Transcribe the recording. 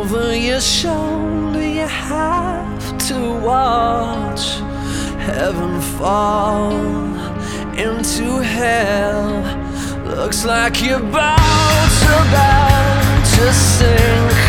over your shoulder, you have to watch heaven fall into hell. Looks like your boat's about to sink.